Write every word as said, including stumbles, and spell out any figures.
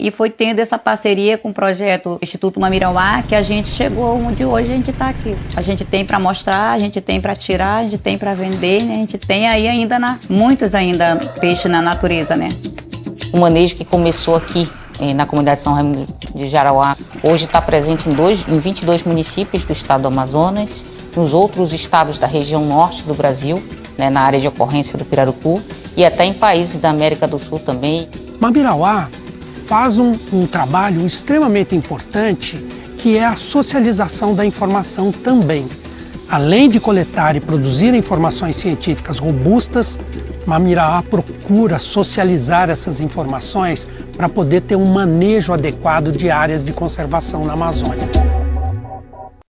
E foi tendo essa parceria com o projeto Instituto Mamirauá que a gente chegou onde hoje a gente está aqui. A gente tem para mostrar, a gente tem para tirar, a gente tem para vender, né? A gente tem aí ainda, na, muitos ainda peixes na natureza, né? O manejo que começou aqui na comunidade São Raimundo de Jarauá, hoje está presente em, dois, em vinte e dois municípios do estado do Amazonas, nos outros estados da região norte do Brasil, né, na área de ocorrência do pirarucu, e até em países da América do Sul também. Mamirauá faz um, um trabalho extremamente importante, que é a socialização da informação também. Além de coletar e produzir informações científicas robustas, Mamirauá procura socializar essas informações para poder ter um manejo adequado de áreas de conservação na Amazônia.